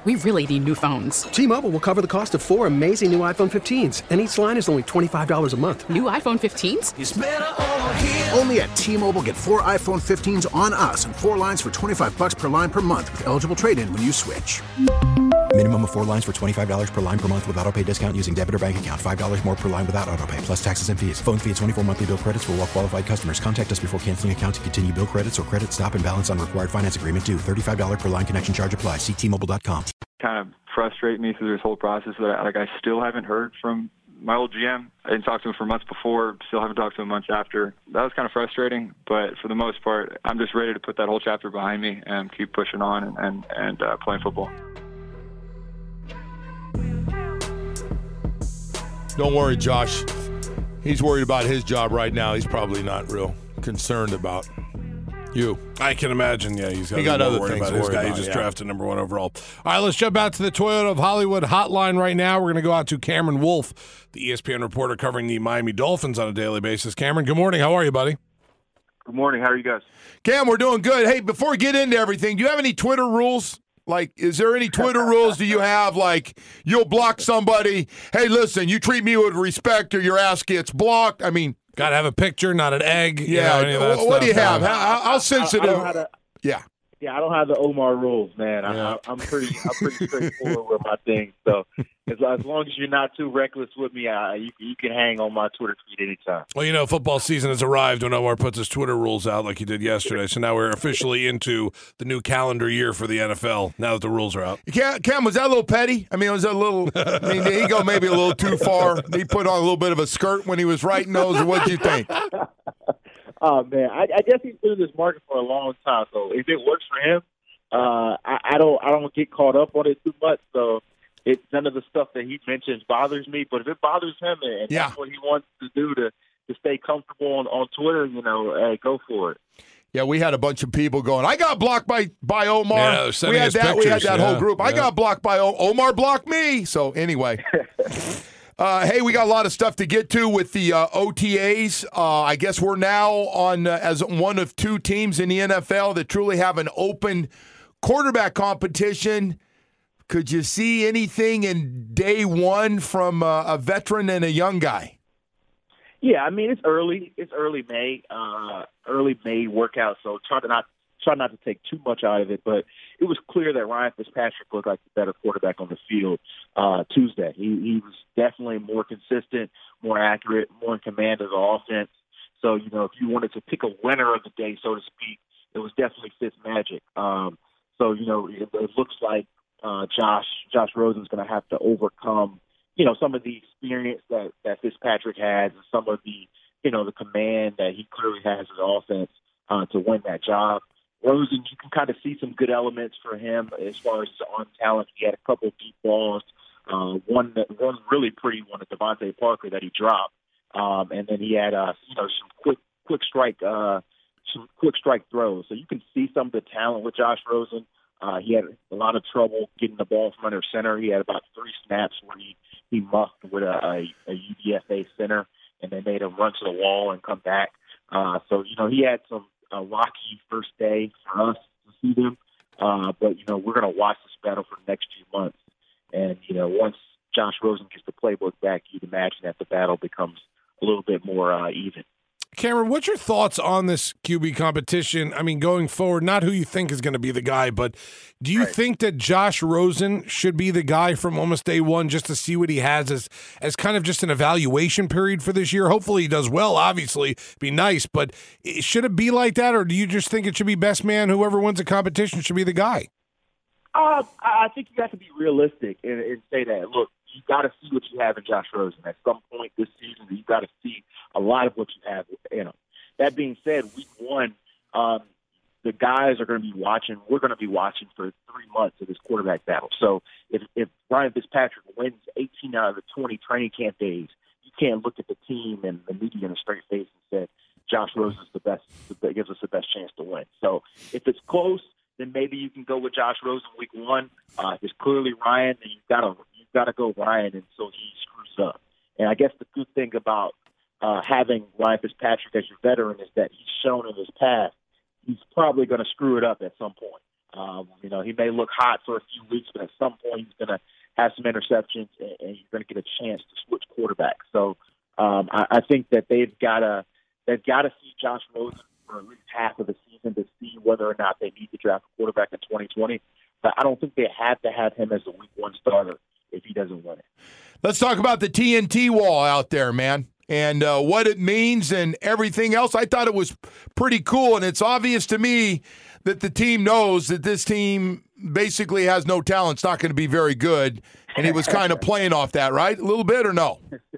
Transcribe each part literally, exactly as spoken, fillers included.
we really need new phones. T-Mobile will cover the cost of four amazing new iPhone fifteens, and each line is only twenty-five dollars a month. New iPhone fifteens? It's better over here. Only at T-Mobile, get four iPhone fifteens on us and four lines for twenty-five dollars per line per month with eligible trade-in when you switch. Minimum of four lines for twenty-five dollars per line per month with autopay discount using debit or bank account. five dollars more per line without autopay, plus taxes and fees. Phone fee at twenty-four monthly bill credits for well-qualified customers. Contact us before canceling account to continue bill credits or credit stop and balance on required finance agreement due. thirty-five dollars per line connection charge applies. See T Mobile dot com. Kind of frustrate me through this whole process that I, like I still haven't heard from my old G M. I didn't talk to him for months before, still haven't talked to him months after. That was kind of frustrating, but for the most part, I'm just ready to put that whole chapter behind me and keep pushing on and, and, and uh, playing football. Don't worry, Josh. He's worried about his job right now. He's probably not real concerned about you. I can imagine, yeah. He's got, he got other things about to his worry guy. about. He just yeah. drafted number one overall. All right, let's jump out to the Toyota of Hollywood hotline right now. We're going to go out to Cameron Wolfe, the E S P N reporter covering the Miami Dolphins on a daily basis. Cameron, good morning. How are you, buddy? Good morning. How are you guys? Cam, we're doing good. Hey, before we get into everything, do you have any Twitter rules? Like, is there any Twitter rules do you have, like, you'll block somebody, hey, listen, you treat me with respect or your ass gets blocked? I mean, got to have a picture, not an egg. Yeah. You know, what, what do you have? How, how sensitive? I, I to, yeah. Yeah, I don't have the Omar rules, man. Yeah. I, I'm pretty I'm pretty straightforward with my things. So as, as long as you're not too reckless with me, I, you, you can hang on my Twitter tweet anytime. Well, you know, football season has arrived when Omar puts his Twitter rules out like he did yesterday. So now we're officially into the new calendar year for the N F L now that the rules are out. Cam, Cam was that a little petty? I mean, was that a little – I mean, did he go maybe a little too far? Did he put on a little bit of a skirt when he was writing those, or what did you think? Oh, man, I, I guess he's been in this market for a long time. So if it works for him, Uh, I, I don't. I don't get caught up on it too much. So, it none of the stuff that he mentions bothers me. But if it bothers him, and yeah. that's what he wants to do to, to stay comfortable on, on Twitter, you know, hey, go for it. Yeah, we had a bunch of people going, I got blocked by, by Omar. Yeah, we had that. pictures. We had that yeah, whole group. Yeah. I got blocked by o- Omar. Blocked me. So anyway. Uh, hey, we got a lot of stuff to get to with the uh, O T As. Uh, I guess we're now on uh, as one of two teams in the N F L that truly have an open quarterback competition. Could you see anything in day one from uh, a veteran and a young guy? Yeah, I mean it's early. It's early May, uh, early May workout. So try to not try not to take too much out of it. But it was clear that Ryan Fitzpatrick looked like the better quarterback on the field uh, Tuesday. He, he was definitely more consistent, more accurate, more in command of the offense. So you know, if you wanted to pick a winner of the day, so to speak, it was definitely Fitzmagic. Um, So, you know, it, it looks like uh, Josh Josh Rosen's going to have to overcome, you know, some of the experience that, that Fitzpatrick has and some of the, you know, the command that he clearly has as an offense uh, to win that job. Rosen, you can kind of see some good elements for him as far as his arm talent. He had a couple of deep balls, uh, one that one really pretty one at Devontae Parker that he dropped, um, and then he had, uh, you know, some quick quick strike uh some quick strike throws. So you can see some of the talent with Josh Rosen. Uh, he had a lot of trouble getting the ball from under center. He had about three snaps where he, he muffed with a, a, a U D F A center, and they made him run to the wall and come back. Uh, so, you know, he had some uh, rocky first day for us to see them. Uh, but, you know, we're going to watch this battle for the next few months. And, you know, once Josh Rosen gets the playbook back, you'd imagine that the battle becomes a little bit more uh, even. Cameron, what's your thoughts on this Q B competition? I mean, going forward, not who you think is going to be the guy, but do you right. think that Josh Rosen should be the guy from almost day one just to see what he has as as kind of just an evaluation period for this year? Hopefully he does well, obviously, be nice, but should it be like that, or do you just think it should be best man, whoever wins the competition should be the guy? Uh, I think you have to be realistic and, and say that, look, you got to see what you have in Josh Rosen. At some point this season, you got to see a lot of what you have in him. That being said, week one, um, the guys are going to be watching. We're going to be watching for three months of this quarterback battle. So if, if Ryan Fitzpatrick wins eighteen out of the twenty training camp days, you can't look at the team and the media in a straight face and say Josh Rosen's the best, that gives us the best chance to win. So if it's close, then maybe you can go with Josh Rosen week one. Uh, if it's clearly Ryan, then you've got to you've got to go Ryan until he screws up. And I guess the good thing about uh, having Ryan Fitzpatrick as your veteran is that he's shown in his past he's probably going to screw it up at some point. Um, you know, he may look hot for a few weeks, but at some point he's going to have some interceptions, and, and you're going to get a chance to switch quarterbacks. So um, I, I think that they've got to they've got to see Josh Rosen for at least half of the season to see whether or not they need to draft a quarterback in twenty twenty. But I don't think they have to have him as a week one starter if he doesn't win it. Let's talk about the T N T wall out there, man, and uh, what it means and everything else. I thought it was pretty cool, and it's obvious to me that the team knows that this team basically has no talent. It's not going to be very good, and he was kind of playing off that, right? A little bit or no?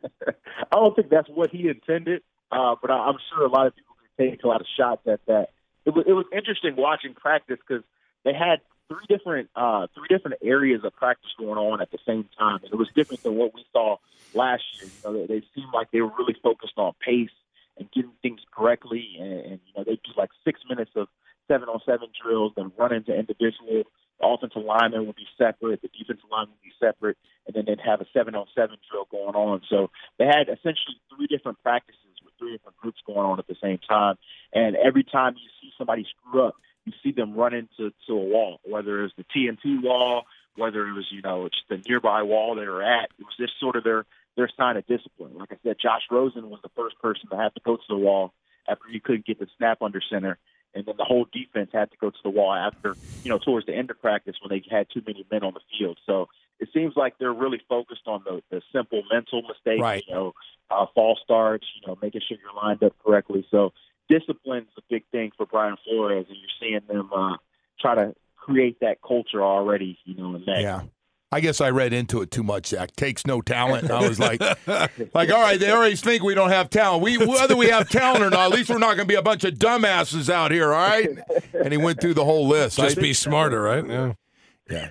I don't think that's what he intended, uh, but I, I'm sure a lot of people can take a lot of shots at that. It was, it was interesting watching practice because they had three different uh, three different areas of practice going on at the same time, and it was different than what we saw last year. You know, they, they seemed like they were really focused on pace and getting things correctly, and, and you know, they do like six minutes of seven-on-seven drills, then run into individual. The offensive lineman would be separate, the defensive line would be separate, and then they'd have a seven-on-seven drill going on. So they had essentially three different practices with three different groups going on at the same time. And every time you see somebody screw up, you see them run into to a wall, whether it was the T N T wall, whether it was, you know, just the nearby wall they were at. It was just sort of their, their sign of discipline. Like I said, Josh Rosen was the first person to have to go to the wall after he couldn't get the snap under center. And then the whole defense had to go to the wall after, you know, towards the end of practice when they had too many men on the field. So it seems like they're really focused on the, the simple mental mistakes, right. you know, uh, false starts, you know, making sure you're lined up correctly. So discipline is a big thing for Brian Flores, and you're seeing them uh, try to create that culture already, you know, in May. Yeah. I guess I read into it too much, Zach. Takes no talent. And I was like, like, all right, they always think we don't have talent. We Whether we have talent or not, at least we're not going to be a bunch of dumbasses out here, all right? And he went through the whole list. Just I, be smarter, right? Yeah. Yeah.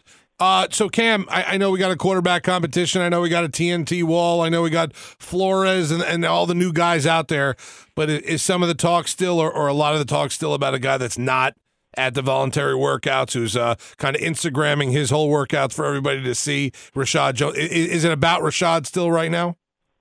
Uh, so, Cam, I, I know we got a quarterback competition. I know we got a T N T wall. I know we got Flores and, and all the new guys out there. But is some of the talk still, or, or a lot of the talk still about a guy that's not at the voluntary workouts, who's uh, kind of Instagramming his whole workouts for everybody to see? Rashad Jones. Is, is it about Rashad still right now?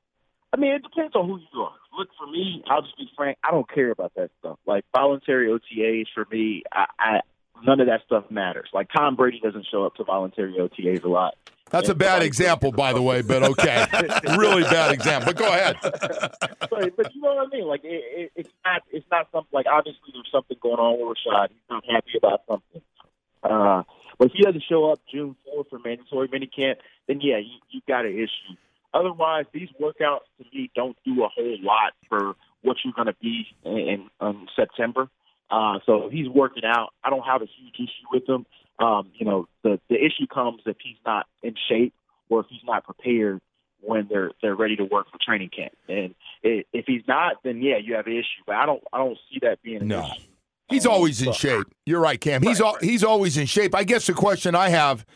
I mean, it depends on who you are. Look, for me, I'll just be frank, I don't care about that stuff. Like, voluntary O T As, for me, I, I none of that stuff matters. Like, Tom Brady doesn't show up to voluntary O T As a lot. That's a bad example, by the way, but okay. Really bad example. But go ahead. but, but you know what I mean? Like, it, it, it's not it's not something, like, obviously there's something going on with Rashad. He's not happy about something. Uh, but if he doesn't show up June fourth for mandatory minicamp, then, yeah, you, you've got an issue. Otherwise, these workouts, to me, don't do a whole lot for what you're going to be in, in um, September. Uh, so if he's working out, I don't have a huge issue with him. Um, you know, the, the issue comes if he's not in shape or if he's not prepared when they're they're ready to work for training camp. And it, if he's not, then yeah, you have an issue. But I don't I don't see that being an no. issue. He's um, always in so. shape. You're right, Cam. He's Right, al- right. he's always in shape. I guess the question I have,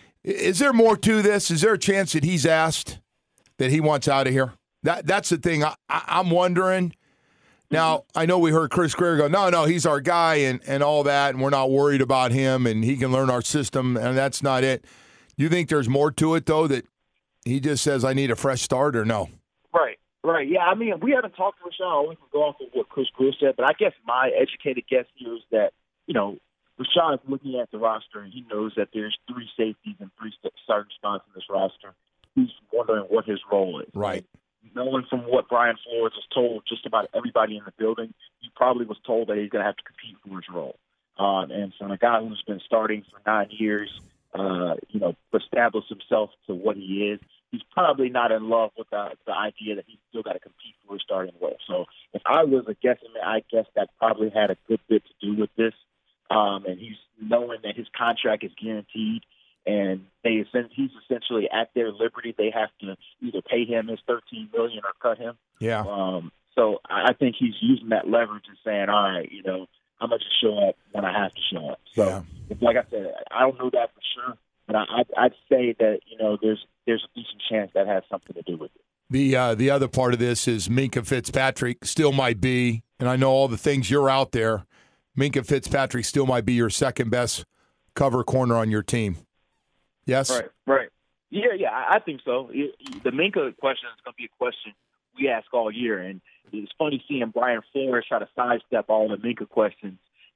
is there more to this? Is there a chance that he's asked that he wants out of here? That that's the thing I, I, I'm wondering. Now, I know we heard Chris Greer go, no, no, he's our guy and, and all that, and we're not worried about him, and he can learn our system, and that's not it. Do you think there's more to it, though, that he just says, I need a fresh start, or no? Right, right. Yeah, I mean, we haven't talked to Rashad. We can go off of what Chris Greer said, but I guess my educated guess here is that, you know, Rashad is looking at the roster, and he knows that there's three safeties and three starting spots in this roster. He's wondering what his role is. Right. Knowing from what Brian Flores was told, just about everybody in the building, he probably was told that he's going to have to compete for his role. Uh, and so a guy who's been starting for nine years, uh, you know, established himself to what he is, he's probably not in love with the, the idea that he's still got to compete for his starting role. So if I was a guesstimate, I guess that probably had a good bit to do with this. Um, and he's knowing that his contract is guaranteed. And they he's essentially at their liberty. They have to either pay him his thirteen million dollars or cut him. Yeah. Um, so I think he's using that leverage and saying, all right, you know, I'm going to show up when I have to show up. So, Yeah. like I said, I don't know that for sure, but I, I'd, I'd say that, you know, there's there's a decent chance that has something to do with it. The uh, the other part of this is Minkah Fitzpatrick still might be, and I know all the things you're out there, Minkah Fitzpatrick still might be your second best cover corner on your team. Yes? Right, right. Yeah, yeah, I I think so. It, the Minkah question is going to be a question we ask all year, and it's funny seeing Brian Flores try to sidestep all the Minkah questions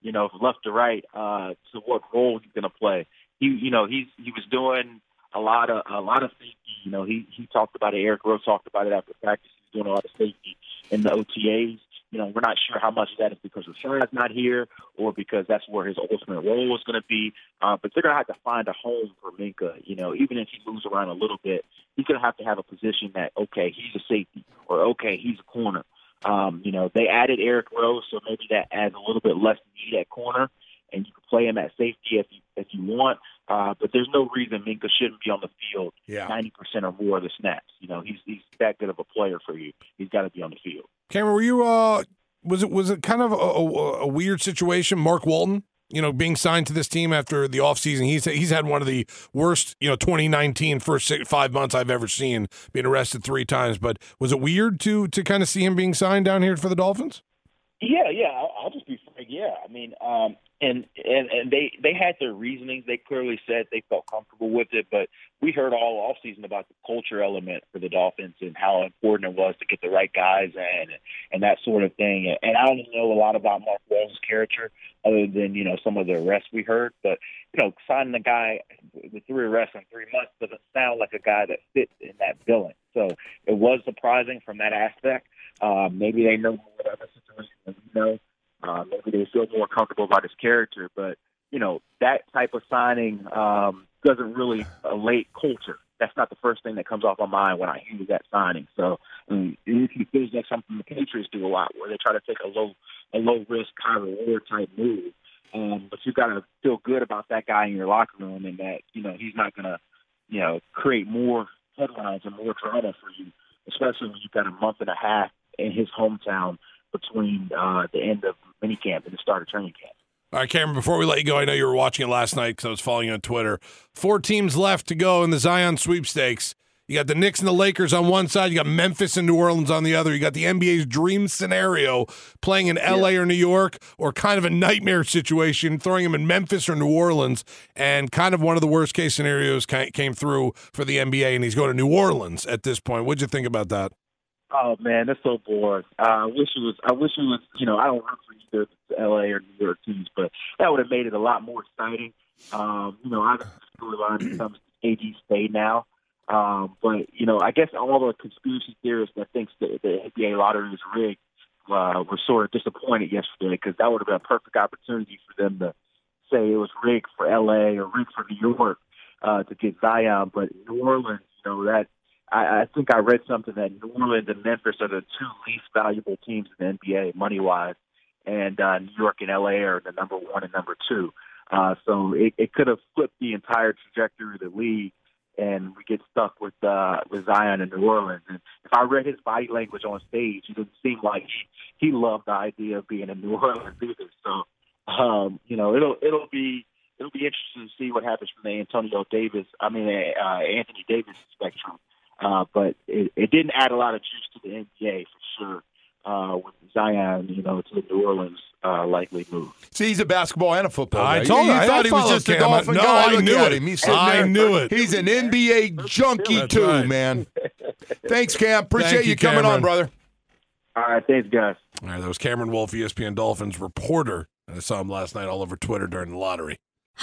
you know, from left to right, uh, to what role he's going to play. He, you know, he's he was doing a lot of a lot of safety. You know, he he talked about it. Eric Rowe talked about it after practice. He's doing a lot of safety in the O T As. You know, we're not sure how much of that is because Rashad's not here or because that's where his ultimate role is going to be. Uh, but they're going to have to find a home for Minkah. You know, even if he moves around a little bit, he's going to have to have a position that, okay, he's a safety or, okay, he's a corner. Um, you know, they added Eric Rowe, so maybe that adds a little bit less need at corner, and you can play him at safety if you, if you want. Uh, but there's no reason Minkah shouldn't be on the field yeah. ninety percent or more of the snaps. You know, he's he's that good of a player for you. He's got to be on the field. Cameron, were you? Uh, was it was it kind of a, a, a weird situation? Mark Walton, you know, being signed to this team after the offseason. He's he's had one of the worst, you know, twenty nineteen first six, five months I've ever seen. Being arrested three times, but was it weird to to kind of see him being signed down here for the Dolphins? Yeah, yeah. I'll, I'll just be frank. Yeah, I mean, um, and and and they they had their reasonings. They clearly said they felt comfortable with it, but we heard all offseason about the culture element for the Dolphins and how important it was to get the right guys and and that sort of thing. And I don't know a lot about Mark Walton's character other than, you know, some of the arrests we heard. But, you know, signing a guy with three arrests in three months doesn't sound like a guy that fits in that billing. So it was surprising from that aspect. Uh, maybe they know more about the situation than we know. Uh, maybe they feel more comfortable about his character. But, you know, that type of signing um, doesn't really elate culture. That's not the first thing that comes off my mind when I hear that signing. So I mean, it feels like something the Patriots do a lot, where they try to take a low, a low risk, high reward type move. Um, but you've got to feel good about that guy in your locker room, and that, you know, he's not going to, you know, create more headlines and more drama for you, especially when you've got a month and a half in his hometown between uh, the end of minicamp and the start of training camp. All right, Cameron, before we let you go, I know you were watching it last night because I was following you on Twitter. Four teams left to go in the Zion sweepstakes. You got the Knicks and the Lakers on one side. You got Memphis and New Orleans on the other. You got the N B A's dream scenario playing in L A yeah. or New York, or kind of a nightmare situation, throwing them in Memphis or New Orleans. And kind of one of the worst case scenarios came through for the N B A, and he's going to New Orleans at this point. What'd you think about that? Oh man, that's so boring. Uh, I wish it was. I wish it was. You know, I don't root for either the L A or New York teams, but that would have made it a lot more exciting. Um, you know, I the storyline becomes A D stay now. Um, but you know, I guess all the conspiracy theorists that thinks that the N B A lottery is rigged uh, were sort of disappointed yesterday, because that would have been a perfect opportunity for them to say it was rigged for L A or rigged for New York uh, to get Zion. But New Orleans, you know, that. I think I read something that New Orleans and Memphis are the two least valuable teams in the N B A money-wise, and uh, New York and L A are the number one and number two. Uh, so it, it could have flipped the entire trajectory of the league, and we get stuck with uh, with Zion in New Orleans. And if I read his body language on stage, it didn't seem like he, he loved the idea of being in New Orleans either. So um, you know, it'll it'll be it'll be interesting to see what happens from the Antonio Davis, I mean uh, Anthony Davis spectrum. Uh, but it, it didn't add a lot of juice to the N B A for sure uh, with Zion, you know, to the New Orleans uh, likely move. See, he's a basketball and a football guy. I told you, you I, thought I he was just a Dolphin no, guy. I Look knew at it. him. He's I there. knew it. He's an N B A junkie That's too, right. man. Thanks, Cam. Appreciate Thank you, you, coming Cameron. on, brother. All right, thanks, guys. All right, that was Cameron Wolfe, E S P N Dolphins reporter. And I saw him last night all over Twitter during the lottery.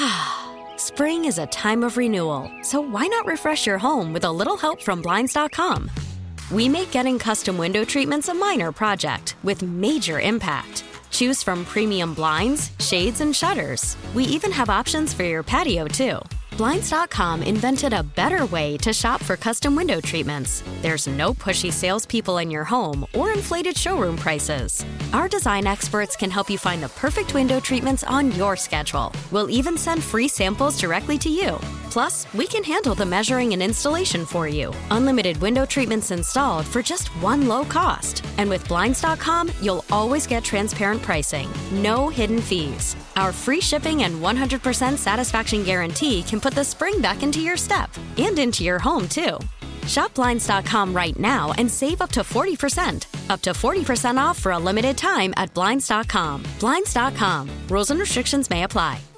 Spring is a time of renewal, so why not refresh your home with a little help from Blinds dot com? We make getting custom window treatments a minor project with major impact. Choose from premium blinds, shades, and shutters. We even have options for your patio, too. Blinds dot com invented a better way to shop for custom window treatments. There's no pushy salespeople in your home or inflated showroom prices. Our design experts can help you find the perfect window treatments on your schedule. We'll even send free samples directly to you. Plus, we can handle the measuring and installation for you. Unlimited window treatments installed for just one low cost. And with Blinds dot com, you'll always get transparent pricing. No hidden fees. Our free shipping and one hundred percent satisfaction guarantee can put the spring back into your step and into your home, too. Shop Blinds dot com right now and save up to forty percent. Up to forty percent off for a limited time at Blinds dot com. Blinds dot com. Rules and restrictions may apply.